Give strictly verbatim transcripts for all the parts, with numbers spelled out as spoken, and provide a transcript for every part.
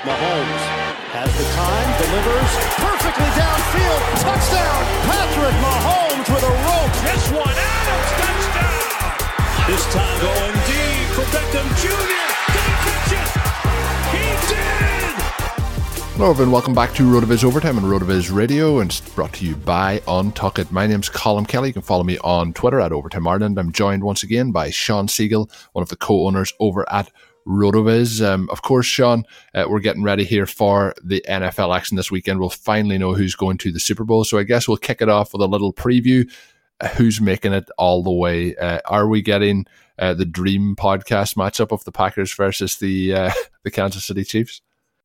Mahomes has the time, delivers perfectly downfield, touchdown, Patrick Mahomes with a rope. This one, Adams, touchdown. This time going deep for Beckham Junior Did he catch it? He did! Hello everyone, welcome back to RotoViz Overtime on RotoViz Radio, and it's brought to you by Untuckit. My name's Colin Kelly. You can follow me on Twitter at Overtime Ireland. I'm joined once again by Sean Siegel, one of the co-owners over at RotoViz. Um, of course, Sean, uh, we're getting ready here for the N F L action this weekend. We'll finally know who's going to the Super Bowl, so I guess we'll kick it off with a little preview. Uh, who's making it all the way? Uh, are we getting uh, the dream podcast matchup of the Packers versus the uh, the Kansas City Chiefs?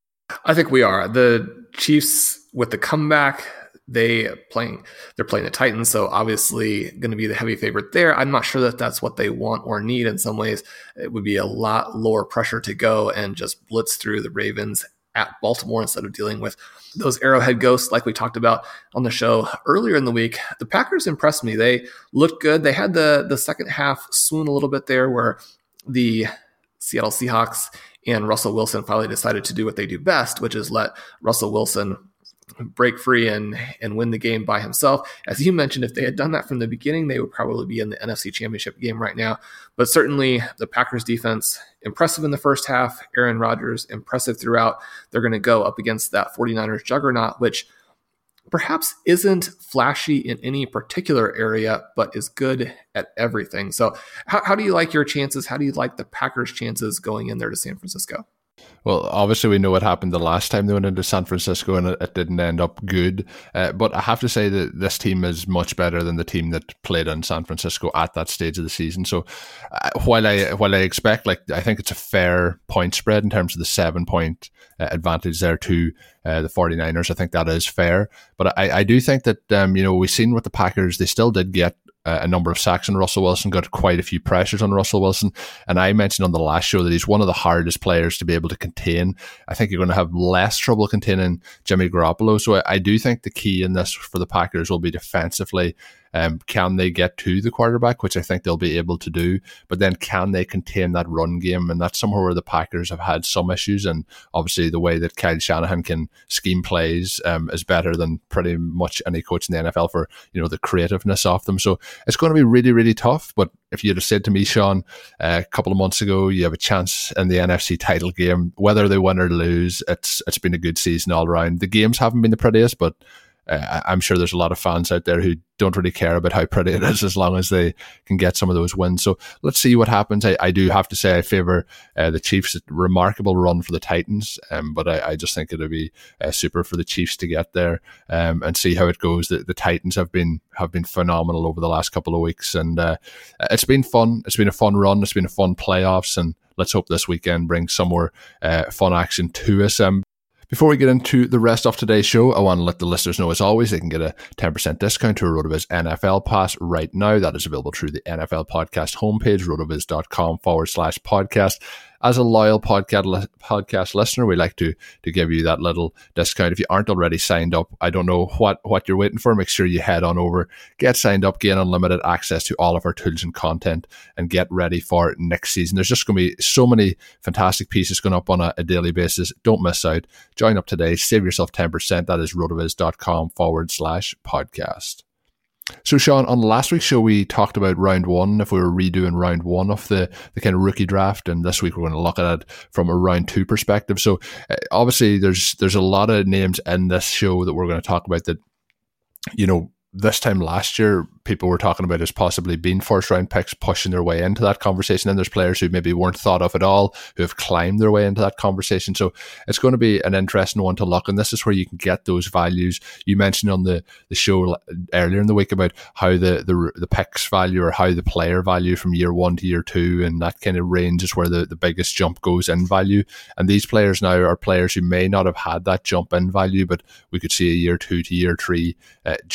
I think we are. The Chiefs with the comeback, they playing they're playing the Titans, so obviously going to be the heavy favorite there. I'm not sure that that's what they want or need. In some ways, it would be a lot lower pressure to go and just blitz through the Ravens at Baltimore instead of dealing with those Arrowhead ghosts like we talked about on the show earlier in the week. The Packers impressed me. They looked good. They had the the second half swoon a little bit there where the Seattle Seahawks and Russell Wilson finally decided to do what they do best, which is let Russell Wilson break free and and win the game by himself. As you mentioned, if they had done that from the beginning, they would probably be in the N F C Championship game right now. But certainly the Packers defense, impressive in the first half. Aaron Rodgers, impressive throughout. They're going to go up against that 49ers juggernaut, which perhaps isn't flashy in any particular area, but is good at everything. So how, how do you like your chances? How do you like the Packers' chances going in there to San Francisco? Well, obviously we know what happened the last time they went into San Francisco and it, it didn't end up good. Uh, but I have to say that this team is much better than the team that played in San Francisco at that stage of the season. So uh, while I while I expect, like, I think it's a fair point spread in terms of the seven point uh, advantage there to uh, the 49ers. I think that is fair. But I, I do think that, um, you know, we've seen with the Packers, they still did get a number of sacks on Russell Wilson, got quite a few pressures on Russell Wilson. And I mentioned on the last show that he's one of the hardest players to be able to contain. I think you're going to have less trouble containing Jimmy Garoppolo. So I, I do think the key in this for the Packers will be defensively. Um, can they get to the quarterback, which I think they'll be able to do, but then can they contain that run game? And that's somewhere where the Packers have had some issues, and obviously the way that Kyle Shanahan can scheme plays um, is better than pretty much any coach in the N F L for, you know, the creativeness of them. So it's going to be really, really tough. But if you'd have said to me, Sean, uh, a couple of months ago, you have a chance in the N F C title game, whether they win or lose, it's it's been a good season all around. The games haven't been the prettiest, but Uh, I'm sure there's a lot of fans out there who don't really care about how pretty it is as long as they can get some of those wins. So let's see what happens. I, I do have to say I favour uh, the Chiefs. A remarkable run for the Titans, um, but I, I just think it'll be uh, super for the Chiefs to get there um, and see how it goes. The, the Titans have been have been phenomenal over the last couple of weeks, and uh, it's been fun. It's been a fun run. It's been a fun playoffs, and let's hope this weekend brings some more uh, fun action to us. Um, Before we get into the rest of today's show, I want to let the listeners know, as always, they can get a ten percent discount to a RotoViz N F L pass right now. That is available through the N F L podcast homepage, rotoviz.com forward slash podcast. As a loyal podcast podcast listener, we like to to give you that little discount. If you aren't already signed up, I don't know what, what you're waiting for. Make sure you head on over, get signed up, gain unlimited access to all of our tools and content, and get ready for next season. There's just going to be so many fantastic pieces going up on a, a daily basis. Don't miss out. Join up today. Save yourself ten percent. That is rotoviz.com forward slash podcast. So, Sean, on last week's show, we talked about round one, if we were redoing round one of the, the kind of rookie draft, and this week we're going to look at it from a round two perspective. So, uh, obviously, there's there's a lot of names in this show that we're going to talk about that, you know, this time last year, people were talking about as possibly being first round picks pushing their way into that conversation. And there's players who maybe weren't thought of at all who have climbed their way into that conversation. So it's going to be an interesting one to look. And this is where you can get those values. You mentioned on the, the show earlier in the week about how the, the, the picks value or how the player value from year one to year two, and that kind of range is where the, the biggest jump goes in value. And these players now are players who may not have had that jump in value, but we could see a year two to year three uh, jump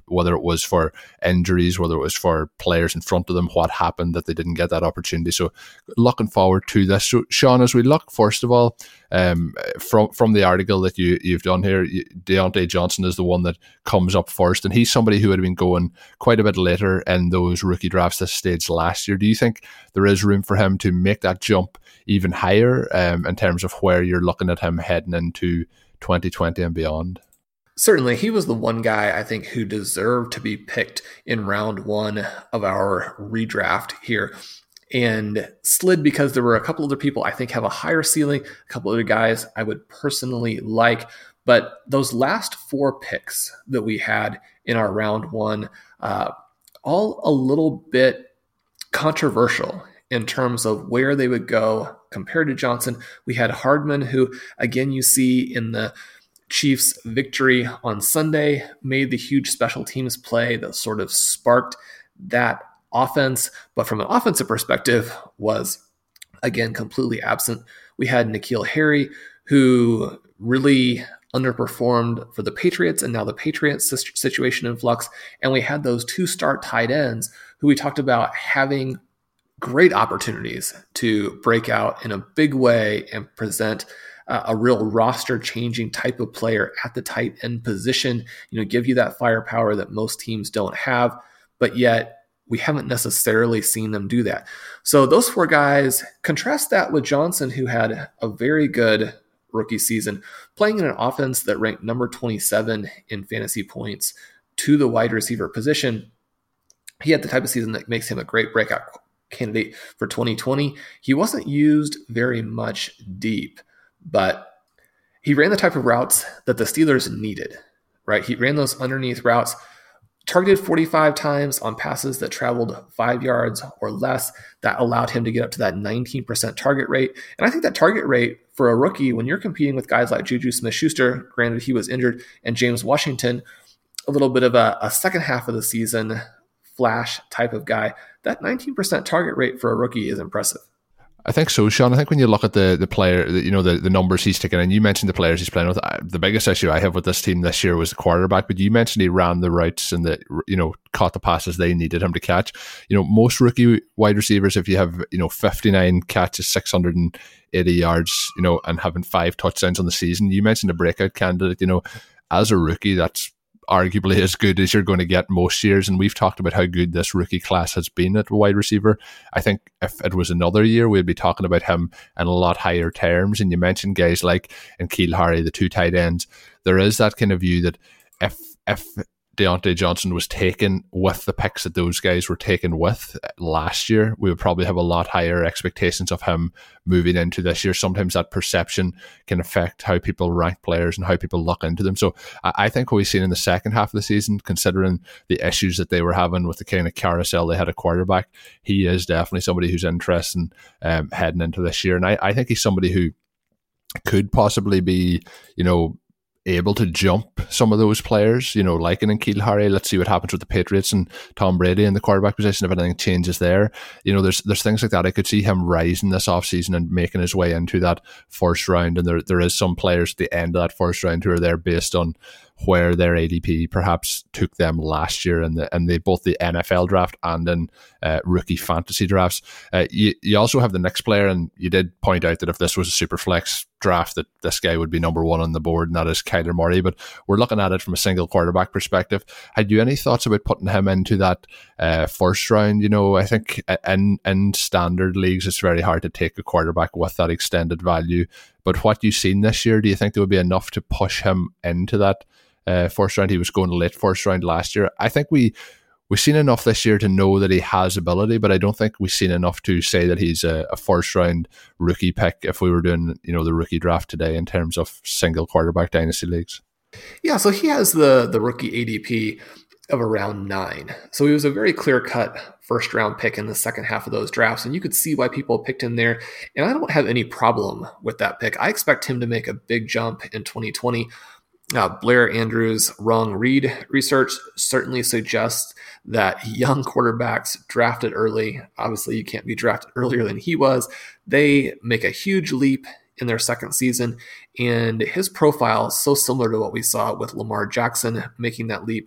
whether it was for injuries, whether it was for players in front of them, what happened that they didn't get that opportunity. So looking forward to this. So Sean, as we look, first of all, um, from from the article that you, you've done here, Deontay Johnson is the one that comes up first, and he's somebody who would have been going quite a bit later in those rookie drafts this stage last year. Do you think there is room for him to make that jump even higher um, in terms of where you're looking at him heading into twenty twenty and beyond? Certainly, he was the one guy I think who deserved to be picked in round one of our redraft here, and slid because there were a couple other people I think have a higher ceiling, a couple other guys I would personally like. But those last four picks that we had in our round one, uh, all a little bit controversial in terms of where they would go compared to Johnson. We had Hardman, who, again, you see in the Chiefs' victory on Sunday, made the huge special teams play that sort of sparked that offense, but from an offensive perspective was, again, completely absent. We had N'Keal Harry, who really underperformed for the Patriots, and now the Patriots situation in flux. And we had those two star tight ends who we talked about having great opportunities to break out in a big way and present uh, a real roster changing type of player at the tight end position, you know, give you that firepower that most teams don't have, but yet we haven't necessarily seen them do that. So those four guys, contrast that with Johnson, who had a very good rookie season, playing in an offense that ranked number twenty-seven in fantasy points to the wide receiver position. He had the type of season that makes him a great breakout candidate for twenty twenty. He wasn't used very much deep, but he ran the type of routes that the Steelers needed, right? He ran those underneath routes, targeted forty-five times on passes that traveled five yards or less. That allowed him to get up to that nineteen percent target rate. And I think that target rate for a rookie, when you're competing with guys like Juju Smith-Schuster, granted he was injured, and James Washington, a little bit of a, a second half of the season flash type of guy, that nineteen percent target rate for a rookie is impressive. I think so, Sean. I think when you look at the the player, you know, the, the numbers he's taking, and you mentioned the players he's playing with, the biggest issue I have with this team this year was the quarterback, but you mentioned he ran the routes and the, you know, caught the passes they needed him to catch. You know, most rookie wide receivers, if you have, you know, fifty-nine catches, six hundred eighty yards, you know, and having five touchdowns on the season, you mentioned a breakout candidate, you know, as a rookie, that's arguably as good as you're going to get most years. And we've talked about how good this rookie class has been at wide receiver. I think if it was another year, we'd be talking about him in a lot higher terms. And you mentioned guys like N'Keal Harry, the two tight ends. There is that kind of view that if if Deontay Johnson was taken with the picks that those guys were taken with last year, we would probably have a lot higher expectations of him moving into this year. Sometimes that perception can affect how people rank players and how people look into them. So I think what we've seen in the second half of the season, considering the issues that they were having with the kind of carousel they had a quarterback, he is definitely somebody who's interested in um, heading into this year. And I, I think he's somebody who could possibly be, you know, able to jump some of those players, you know, like an N'Keal Harry. Let's see what happens with the Patriots and Tom Brady in the quarterback position, if anything changes there. You know, there's there's things like that. I could see him rising this offseason and making his way into that first round. And there there is some players at the end of that first round who are there based on where their A D P perhaps took them last year in the and they both the N F L draft and in uh, rookie fantasy drafts. Uh, you you also have the next player, and you did point out that if this was a super flex draft, that this guy would be number one on the board, and that is Kyler Murray. But we're looking at it from a single quarterback perspective. Had you any thoughts about putting him into that uh, first round? You know, I think in in standard leagues, it's very hard to take a quarterback with that extended value. But what you've seen this year, do you think there would be enough to push him into that Uh, first round? He was going late first round last year. I think we we've seen enough this year to know that he has ability, but I don't think we've seen enough to say that he's a, a first round rookie pick if we were doing, you know, the rookie draft today in terms of single quarterback dynasty leagues. Yeah, so he has the the rookie A D P of around nine. So he was a very clear cut first round pick in the second half of those drafts, and you could see why people picked him there. And I don't have any problem with that pick. I expect him to make a big jump in twenty twenty. Uh, Blair Andrews' wrong read research certainly suggests that young quarterbacks drafted early, obviously you can't be drafted earlier than he was, they make a huge leap in their second season, and his profile is so similar to what we saw with Lamar Jackson making that leap.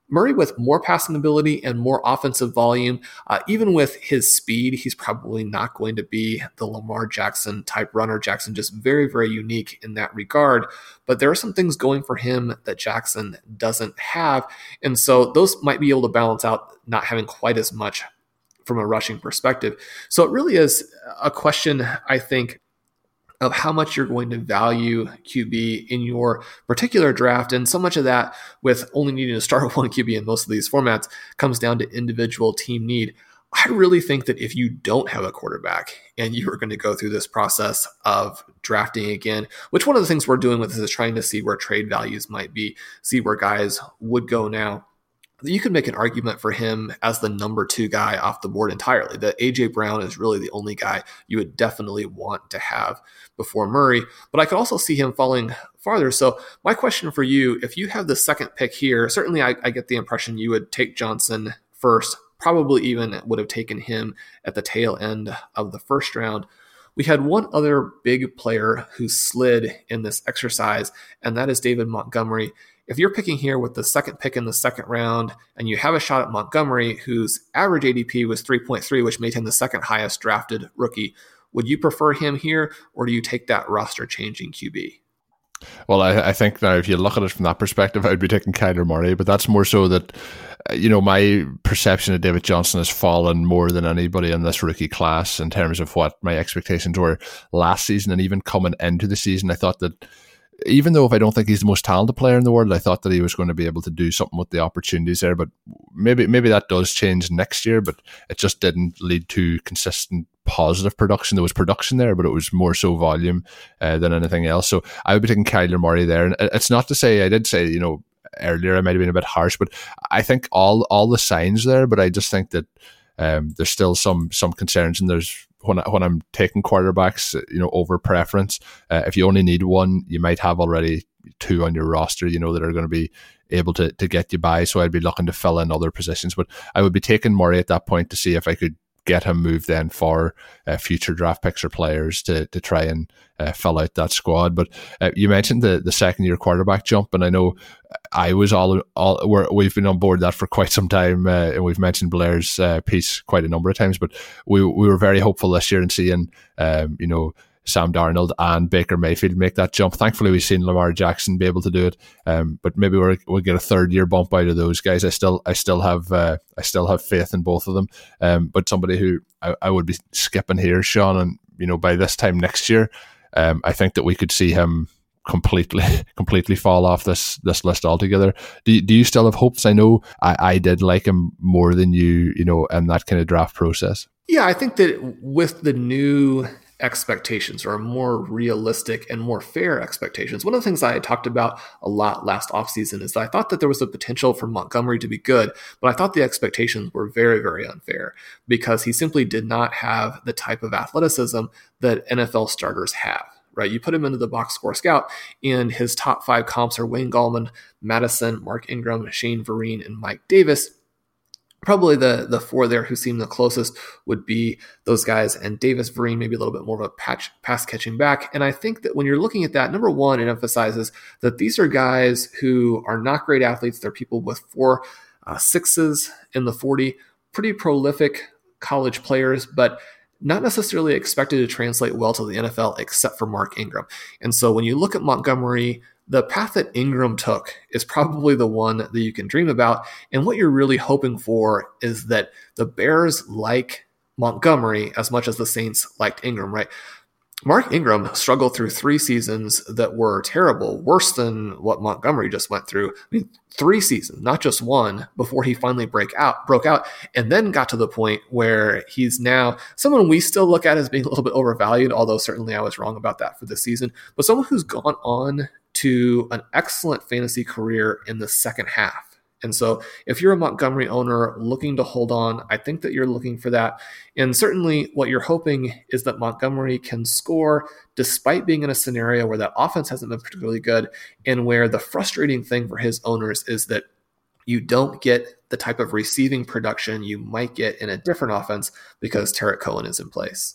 Murray with more passing ability and more offensive volume, uh, even with his speed, he's probably not going to be the Lamar Jackson type runner. Jackson just very, very unique in that regard. But there are some things going for him that Jackson doesn't have. And so those might be able to balance out not having quite as much from a rushing perspective. So it really is a question, I think, of how much you're going to value Q B in your particular draft. And so much of that, with only needing to start with one Q B in most of these formats, comes down to individual team need. I really think that if you don't have a quarterback and you are going to go through this process of drafting again, which one of the things we're doing with this is trying to see where trade values might be, see where guys would go now. You could make an argument for him as the number two guy off the board entirely. That A J Brown is really the only guy you would definitely want to have before Murray. But I could also see him falling farther. So my question for you, if you have the second pick here, certainly I, I get the impression you would take Johnson first, probably even would have taken him at the tail end of the first round. We had one other big player who slid in this exercise, and that is David Montgomery. If you're picking here with the second pick in the second round and you have a shot at Montgomery, whose average A D P was three point three, which made him the second highest drafted rookie, would you prefer him here, or do you take that roster-changing Q B? Well, I, I think now if you look at it from that perspective, I would be taking Kyler Murray, but that's more so that, you know, my perception of David Johnson has fallen more than anybody in this rookie class in terms of what my expectations were last season. And even coming into the season, I thought that even though if I don't think he's the most talented player in the world, I thought that he was going to be able to do something with the opportunities there. But maybe maybe that does change next year, but it just didn't lead to consistent positive production. There was production there, but it was more so volume uh, than anything else. So I would be taking Kyler Murray there. And it's not to say, I did say, you know, earlier I might have been a bit harsh, but I think all all the signs there, but I just think that um, there's still some some concerns, and there's when I, when I'm taking quarterbacks, you know, over preference. Uh, if you only need one, you might have already two on your roster, you know, that are going to be able to to get you by. So I'd be looking to fill in other positions, but I would be taking Murray at that point to see if I could get him moved then for uh, future draft picks or players to to try and uh, fill out that squad. But uh, you mentioned the the second year quarterback jump, and I know I was all all we're, we've been on board that for quite some time, uh, and we've mentioned Blair's uh, piece quite a number of times. But we we were very hopeful this year in seeing um, you know, Sam Darnold and Baker Mayfield make that jump. Thankfully, we've seen Lamar Jackson be able to do it, um, but maybe we're, we'll get a third year bump out of those guys. I still, I still have, uh, I still have faith in both of them. Um, but somebody who I, I would be skipping here, Sean, and you know, by this time next year, um, I think that we could see him completely, completely fall off this this list altogether. Do do you still have hopes? I know I, I did like him more than you, you know, in that kind of draft process. Yeah, I think that with the new expectations, or more realistic and more fair expectations. One of the things I had talked about a lot last offseason is that I thought that there was a potential for Montgomery to be good, but I thought the expectations were very, very unfair because he simply did not have the type of athleticism that N F L starters have. Right, you put him into the box score scout, and his top five comps are Wayne Gallman, Madison, Mark Ingram, Shane Vereen, and Mike Davis. Probably the the four there who seem the closest would be those guys, and Davis, Vereen, maybe a little bit more of a patch, pass catching back. And I think that when you're looking at that, number one, it emphasizes that these are guys who are not great athletes. They're people with four uh, sixes in the forty, pretty prolific college players, but not necessarily expected to translate well to the N F L except for Mark Ingram. And so when you look at Montgomery, the path that Ingram took is probably the one that you can dream about. And what you're really hoping for is that the Bears like Montgomery as much as the Saints liked Ingram, right? Mark Ingram struggled through three seasons that were terrible, worse than what Montgomery just went through. I mean, three seasons, not just one, before he finally break out, broke out, and then got to the point where he's now someone we still look at as being a little bit overvalued, although certainly I was wrong about that for this season, but someone who's gone on to an excellent fantasy career in the second half. And so if you're a Montgomery owner looking to hold on, I think that you're looking for that. And certainly what you're hoping is that Montgomery can score despite being in a scenario where that offense hasn't been particularly good, and where the frustrating thing for his owners is that you don't get the type of receiving production you might get in a different offense because Tarek Cohen is in place.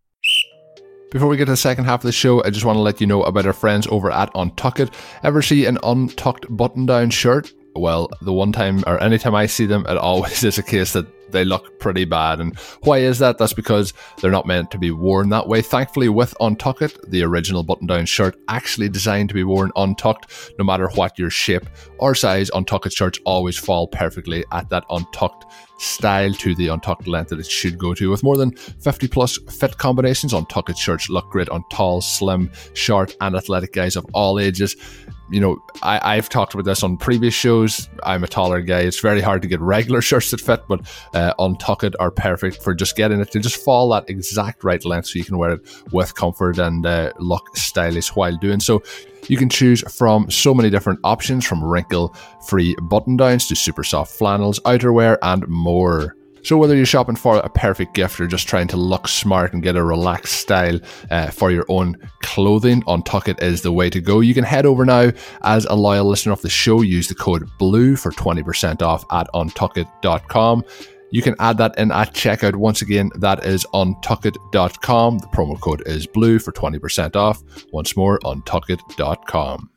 Before we get to the second half of the show, I just want to let you know about our friends over at Untuck It. Ever see an untucked button-down shirt? well, the one time or anytime I see them, it always is a case that they look pretty bad. And why is that? That's because they're not meant to be worn that way. Thankfully, with Untuckit, the original button-down shirt actually designed to be worn untucked. No matter what your shape or size, Untuckit shirts always fall perfectly at that untucked style to the untucked length that it should go to. With more than fifty plus fit combinations, Untuckit shirts look great on tall, slim, short and athletic guys of all ages. You know, I, I've talked about this on previous shows. I'm a taller guy. It's very hard to get regular shirts that fit, but uh, Untuckit are perfect for just getting it to just fall that exact right length so you can wear it with comfort and uh, look stylish while doing so. You can choose from so many different options, from wrinkle-free button-downs to super soft flannels, outerwear, and more. So whether you're shopping for a perfect gift or just trying to look smart and get a relaxed style uh, for your own clothing, Untuckit is the way to go. You can head over now as a loyal listener of the show. Use the code BLUE for twenty percent off at untuckit dot com. You can add that in at checkout. Once again, that is untuckit dot com. The promo code is BLUE for twenty percent off. Once more, untuckit dot com.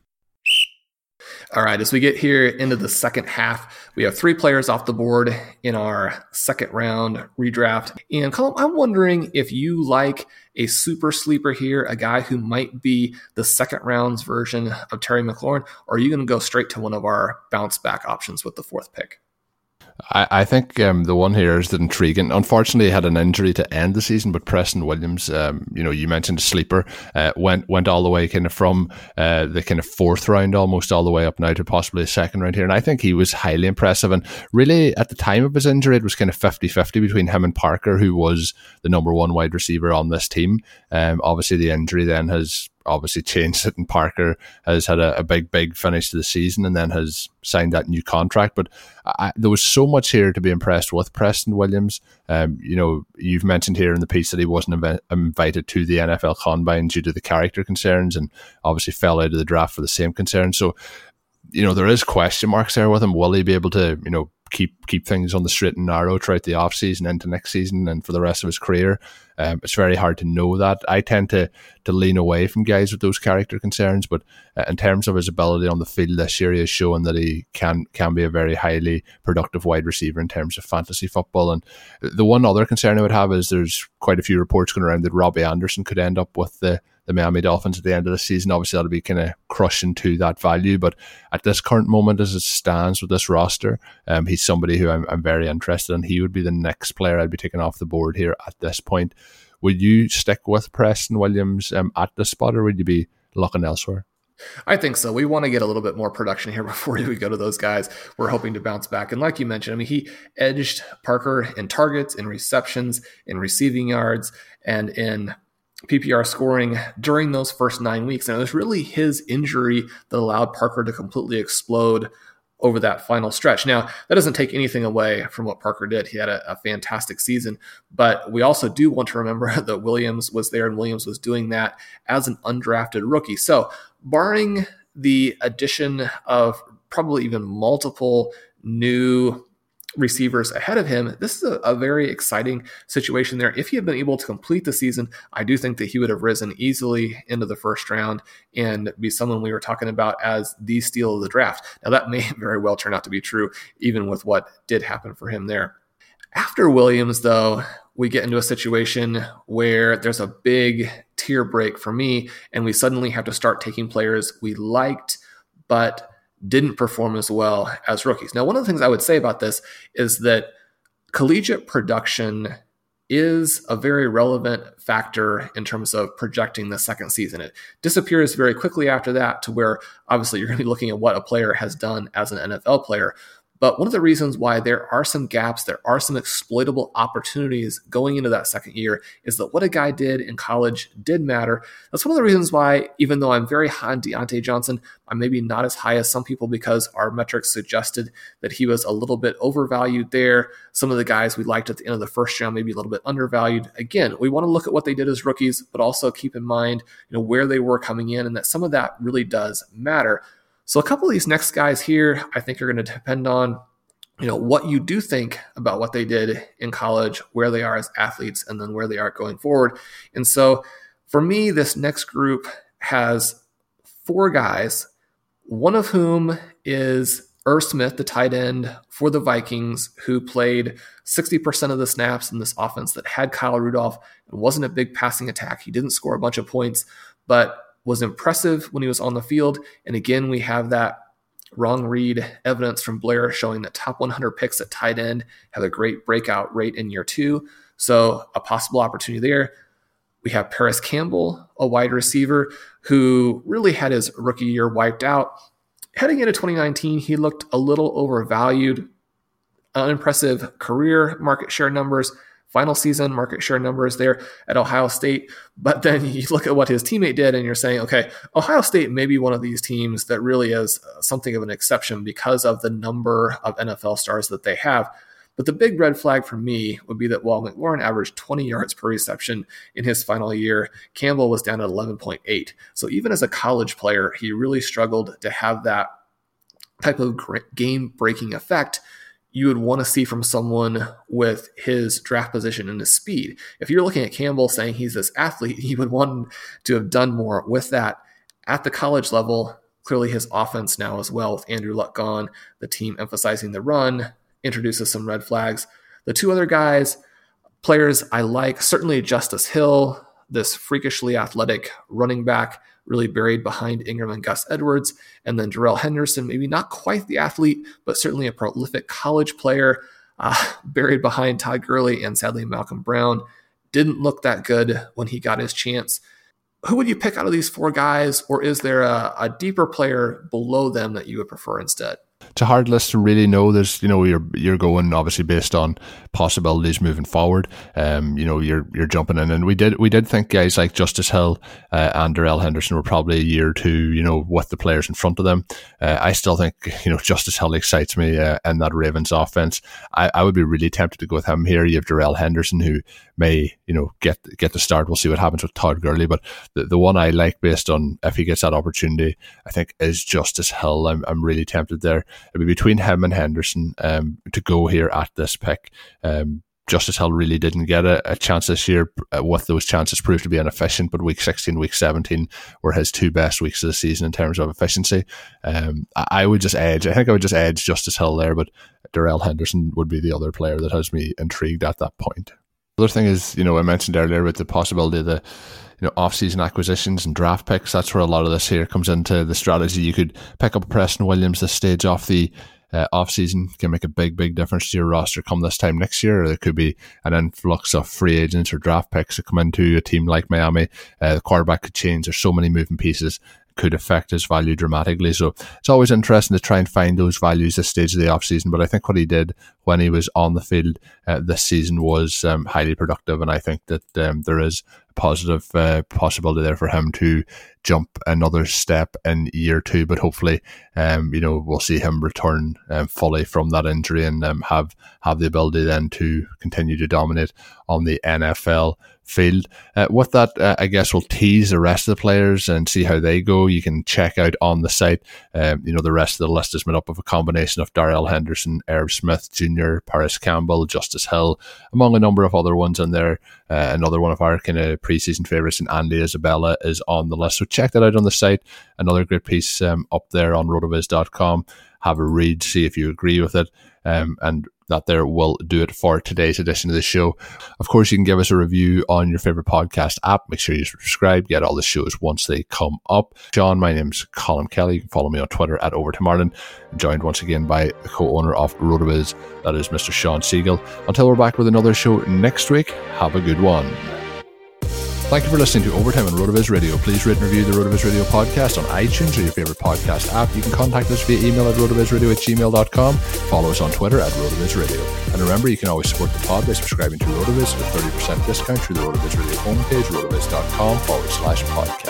All right, as we get here into the second half, we have three players off the board in our second round redraft. And Colin, I'm wondering if you like a super sleeper here, a guy who might be the second round's version of Terry McLaurin, or are you going to go straight to one of our bounce back options with the fourth pick? I, I think um, the one here is the intriguing. Unfortunately, he had an injury to end the season, but Preston Williams, um, you know, you mentioned a sleeper, uh, went went all the way kind of from uh, the kind of fourth round almost all the way up now to possibly a second round here. And I think he was highly impressive. And really, at the time of his injury, it was kind of fifty-fifty between him and Parker, who was the number one wide receiver on this team. Um, obviously, the injury then has obviously changed it, and Parker has had a, a big, big finish to the season and then has signed that new contract. But I, there was so much here to be impressed with Preston Williams. Um, you know, you've mentioned here in the piece that he wasn't inv- invited to the N F L Combine due to the character concerns and obviously fell out of the draft for the same concerns. So, you know, there is question marks there with him. Will he be able to, you know, keep keep things on the straight and narrow throughout the off season into next season and for the rest of his career? Um, it's very hard to know that. I tend to to lean away from guys with those character concerns, but uh, in terms of his ability on the field this year, he has shown that he can can be a very highly productive wide receiver in terms of fantasy football. And the one other concern I would have is there's quite a few reports going around that Robbie Anderson could end up with the the Miami Dolphins at the end of the season. Obviously, that'll be kind of crushing to that value. But at this current moment, as it stands with this roster, um, he's somebody who I'm, I'm very interested in. He would be the next player I'd be taking off the board here at this point. Would you stick with Preston Williams um, at this spot, or would you be looking elsewhere? I think so. We want to get a little bit more production here before we go to those guys. We're hoping to bounce back. And like you mentioned, I mean, he edged Parker in targets, in receptions, in receiving yards, and in P P R scoring during those first nine weeks. And it was really his injury that allowed Parker to completely explode over that final stretch. Now, that doesn't take anything away from what Parker did. He had a, a fantastic season, but we also do want to remember that Williams was there and Williams was doing that as an undrafted rookie. So barring the addition of probably even multiple new receivers ahead of him, this is a, a very exciting situation there. If he had been able to complete the season, I do think that he would have risen easily into the first round and be someone we were talking about as the steal of the draft. Now, that may very well turn out to be true, even with what did happen for him there. After Williams, though, we get into a situation where there's a big tier break for me, and we suddenly have to start taking players we liked, but didn't perform as well as rookies. Now, one of the things I would say about this is that collegiate production is a very relevant factor in terms of projecting the second season. It disappears very quickly after that to where obviously you're going to be looking at what a player has done as an N F L player. But one of the reasons why there are some gaps, there are some exploitable opportunities going into that second year is that what a guy did in college did matter. That's one of the reasons why, even though I'm very high on Deontay Johnson, I'm maybe not as high as some people because our metrics suggested that he was a little bit overvalued there. Some of the guys we liked at the end of the first round, maybe a little bit undervalued. Again, we want to look at what they did as rookies, but also keep in mind, you know, where they were coming in and that some of that really does matter. So a couple of these next guys here, I think are going to depend on, you know, what you do think about what they did in college, where they are as athletes, and then where they are going forward. And so for me, this next group has four guys, one of whom is Irv Smith, the tight end for the Vikings, who played sixty percent of the snaps in this offense that had Kyle Rudolph and wasn't a big passing attack. He didn't score a bunch of points, but was impressive when he was on the field. And again, we have that wrong read evidence from Blair showing that top one hundred picks at tight end have a great breakout rate in year two. So a possible opportunity there. We have Paris Campbell, a wide receiver who really had his rookie year wiped out. Heading into twenty nineteen, he looked a little overvalued. Unimpressive career market share numbers, final season market share numbers there at Ohio State. But then you look at what his teammate did and you're saying, okay, Ohio State may be one of these teams that really is something of an exception because of the number of N F L stars that they have. But the big red flag for me would be that while McLaurin averaged twenty yards per reception in his final year, Campbell was down at eleven point eight. So even as a college player, he really struggled to have that type of game-breaking effect you would want to see from someone with his draft position and his speed. If you're looking at Campbell saying he's this athlete, he would want to have done more with that at the college level. Clearly his offense now as well, with Andrew Luck gone, the team emphasizing the run, introduces some red flags. The two other guys, players I like, certainly Justice Hill, this freakishly athletic running back, really buried behind Ingram and Gus Edwards, and then Darrell Henderson, maybe not quite the athlete, but certainly a prolific college player, uh, buried behind Todd Gurley and sadly Malcolm Brown. Didn't look that good when he got his chance. Who would you pick out of these four guys, or is there a, a deeper player below them that you would prefer instead? It's a hard list to really know. There's, you know, you're you're going obviously based on possibilities moving forward. Um, you know, you're you're jumping in, and we did we did think guys like Justice Hill uh, and Darrell Henderson were probably a year or two, you know, with the players in front of them. Uh, I still think, you know, Justice Hill excites me uh, in that Ravens offense. I, I would be really tempted to go with him here. You have Darrell Henderson, who may, you know, get get the start. We'll see what happens with Todd Gurley, but the, the one I like based on if he gets that opportunity, I think is Justice Hill. I'm I'm really tempted there. It'd be between him and Henderson um, to go here at this pick. Um, Justice Hill really didn't get a, a chance this year. Uh, with those chances proved to be inefficient, but week sixteen, week seventeen were his two best weeks of the season in terms of efficiency. Um, I, I would just edge, I think I would just edge Justice Hill there, but Darrell Henderson would be the other player that has me intrigued at that point. The other thing is, you know, I mentioned earlier with the possibility of the, you know, off-season acquisitions and draft picks. That's where a lot of this here comes into the strategy. You could pick up Preston Williams this stage off the uh, off-season, can make a big, big difference to your roster come this time next year. Or there could be an influx of free agents or draft picks that come into a team like Miami. Uh, the quarterback could change. There's so many moving pieces. Could affect his value dramatically. So it's always interesting to try and find those values this stage of the offseason. But I think what he did when he was on the field uh, this season was um, highly productive. And I think that um, there is a positive uh, possibility there for him to jump another step in year two. But hopefully, um, you know, we'll see him return um, fully from that injury and um, have, have the ability then to continue to dominate on the N F L field. Uh, with that, uh, I guess we'll tease the rest of the players and see how they go. You can check out on the site, um, you know, the rest of the list is made up of a combination of Darrell Henderson, Irv Smith Junior, Paris Campbell, Justice Hill, among a number of other ones in there. Uh, another one of our kind of preseason favourites, and Andy Isabella, is on the list. So check that out on the site. Another great piece um, up there on rotoviz dot com. Have a read, see if you agree with it. Um, and that there will do it for today's edition of the show. Of course, you can give us a review on your favorite podcast app. Make sure you subscribe, get all the shows once they come up. Sean, my name's Colin Kelly. You can follow me on Twitter at Overtime Ireland. I'm joined once again by the co-owner of RotoViz, that is Mister Sean Siegel. Until we're back with another show next week, have a good one. Thank you for listening to Overtime on RotoViz Radio. Please rate and review the RotoViz Radio podcast on iTunes or your favorite podcast app. You can contact us via email at rotovizradio at gmail dot com. Follow us on Twitter at RotoViz Radio. And remember, you can always support the pod by subscribing to RotoViz with thirty percent discount through the RotoViz Radio homepage, rotoviz dot com forward slash podcast.